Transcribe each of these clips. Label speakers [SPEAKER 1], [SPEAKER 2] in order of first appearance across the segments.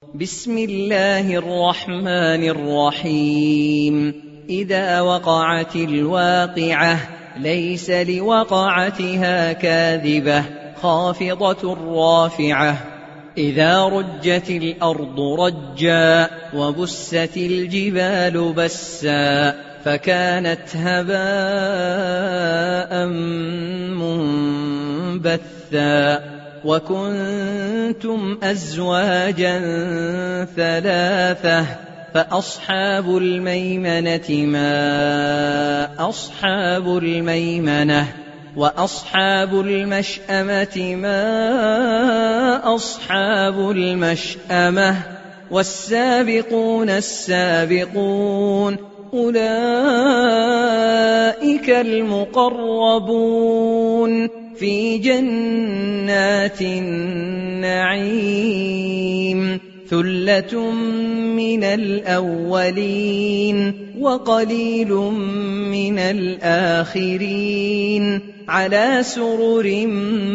[SPEAKER 1] بسم الله الرحمن الرحيم. إذا وقعت الواقعة ليس لوقعتها كاذبة خافضة رافعة. إذا رجت الأرض رجا وبست الجبال بسا فكانت هباء منبثا وكنتم أزواجا ثلاثة فأصحاب الميمنة ما أصحاب الميمنة وأصحاب المشأمة ما أصحاب المشأمة والسابقون السابقون أولئك المقربون في جنات النعيم ثلة من الأولين وقليل من الآخرين على سرر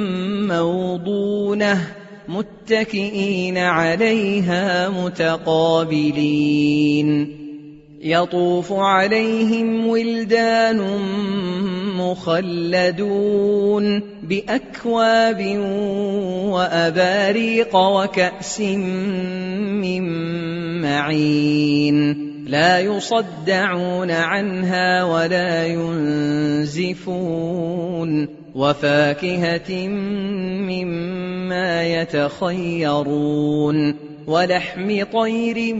[SPEAKER 1] موضونة متكئين عليها متقابلين يطوف عليهم ولدان مخلدون بأكواب وأباريق وكأس من معين لا يصدعون عنها ولا ينزفون وفاكهة مما يتخيرون ولحم طير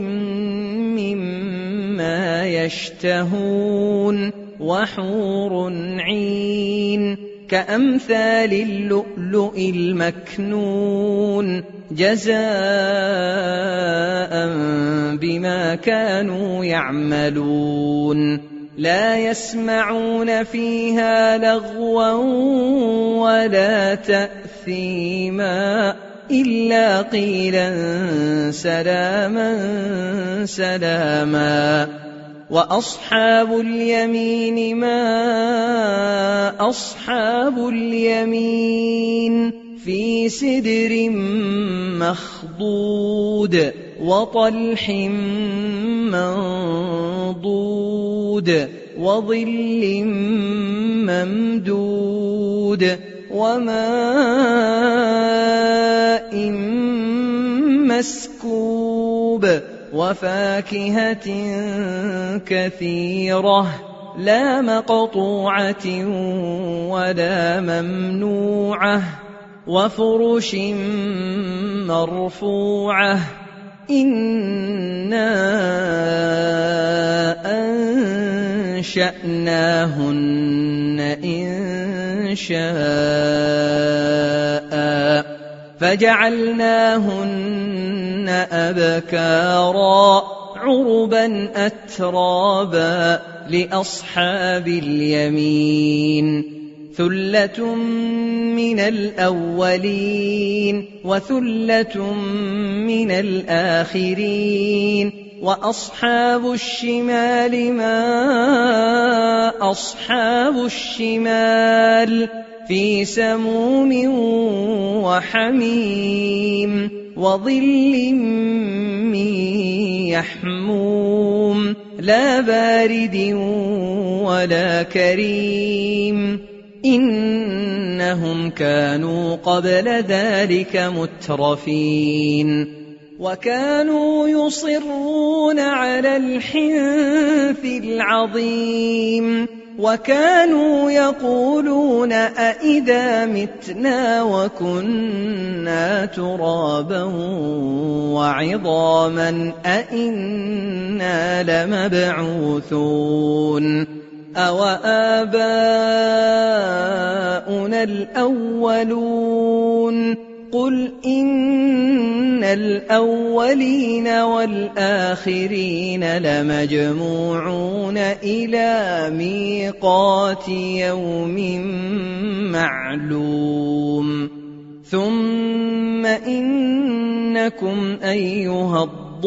[SPEAKER 1] مما يشتهون وحور عين كأمثال اللؤلؤ المكنون جزاء بما كانوا يعملون لا يسمعون فيها لغوا ولا تأثيما إلا قيلا سلاما سلاما وأصحاب اليمين ما أصحاب اليمين في سدر مخضود وطلح منضود وظل ممدود وماء مسكوب وفاكهة كثيرة لا مقطوعة ولا ممنوعة وفرش مرفوعة إنا أنشأناهن إنشاء فجعلناهن أبكارا عربا أترابا لأصحاب اليمين ثلة من الأولين وثلة من الآخرين وأصحاب الشمال ما أصحاب الشمال في سموم وحميم وظل من يحموم لا بارد ولا كريم إنهم كانوا قبل ذلك مترفين وكانوا يصرون على الحنث العظيم وكانوا يقولون أئذا متنا وكنا ترابا وعظاما أئنا لمبعوثون أو آباؤنا الأولون قل إن الأولين والآخرين لمجموعون إلى ميقات يوم معلوم ثم إنكم أيها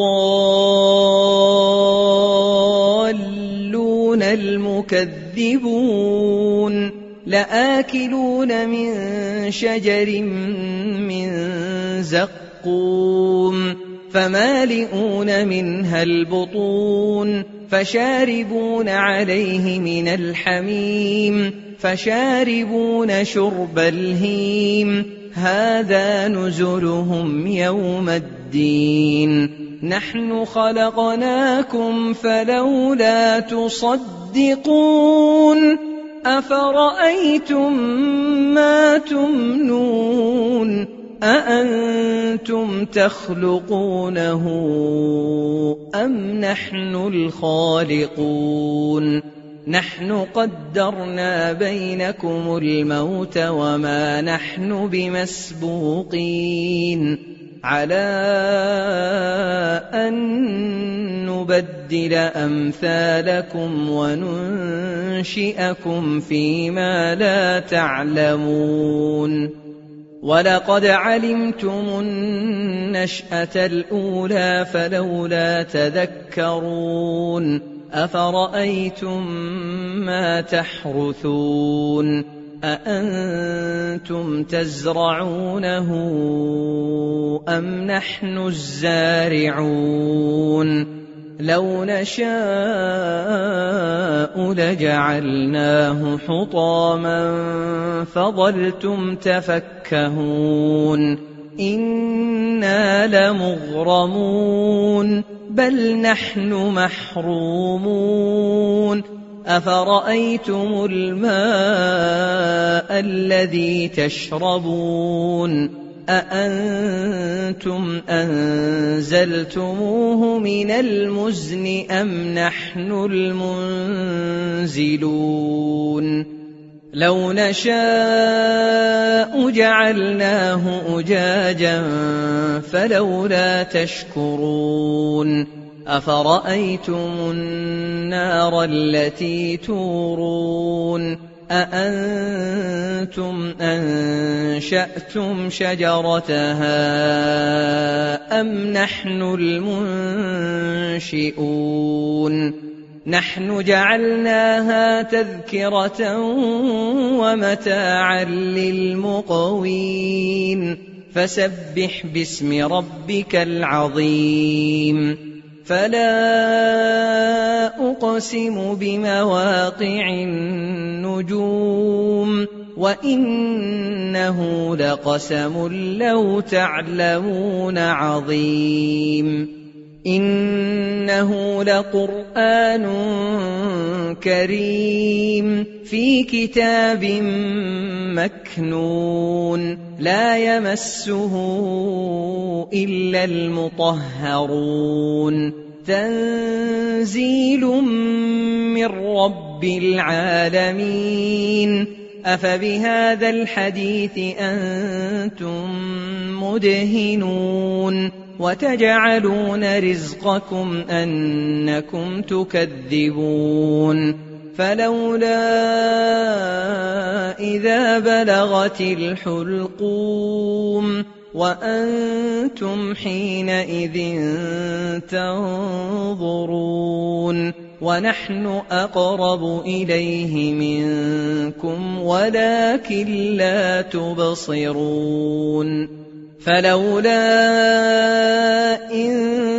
[SPEAKER 1] الضالون المكذبون لآكلون من شجر من زقوم فمالئون منها البطون فشاربون عليه من الحميم فشاربون شرب الهيم هذا نزلهم يوم الدين نحن خلقناكم فلولا تصدقون أفرأيتم ما تمنون أأنتم تخلقونه أم نحن الخالقون نحن قدرنا بينكم الموت وما نحن بمسبوقين على أن نبدل أمثالكم وننشئكم فيما لا تعلمون ولقد علمتم النشأة الأولى فلولا تذكرون أفرأيتم ما تحرثون أأنتم تزرعونه أم نحن الزارعون لو نشاء لجعلناه حطاما فظلتم تفكهون إنا لمغرمون بل نحن محرومون أفرأيتم الماء الذي تشربون أأنتم أنزلتموه من المزن أم نحن المنزلون لو نشاء جعلناه أجاجا فلولا تشكرون أفرأيتم النار التي تورون أأنتم أنشأتم شجرتها أم نحن المنشئون نحن جعلناها تذكرة ومتاعا للمقوين فسبح باسم ربك العظيم فلا أقسم بمواقع النجوم وإنه لقسم لو تعلمون عظيم إنه لقرآن كريم في كتاب مكنون لا يمسه إلا المطهرون تنزيل من رب العالمين أفبهذا الحديث أنتم مدهنون وتجعلون رزقكم أنكم تكذبون فلولا إذا بلغت الحلقوم وأنتم حينئذ تنظرون ونحن أقرب إليه منكم ولكن لا تبصرون فلولا إن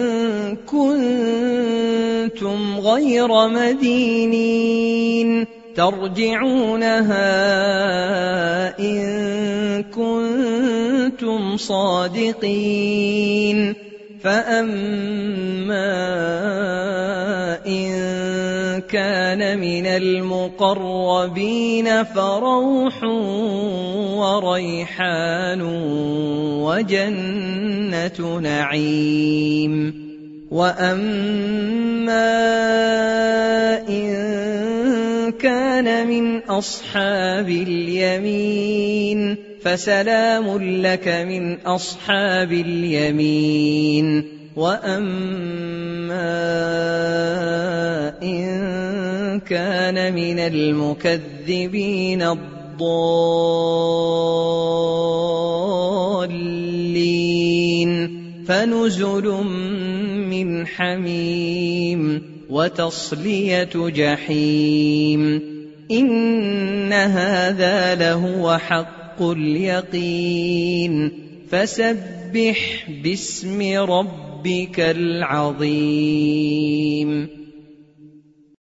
[SPEAKER 1] كنتم غير مدينين ترجعونها إن كنتم صادقين فأما إن كان من المقربين فروح وريحان وجنة نعيم وأما إن كان من أصحاب اليمين فسلام لك من أصحاب اليمين وأما إن كان من المكذبين الضالين فنزل من حميم وتصلية جحيم إن هذا لهو حق اليقين فسبح باسم ربك ربك العظيم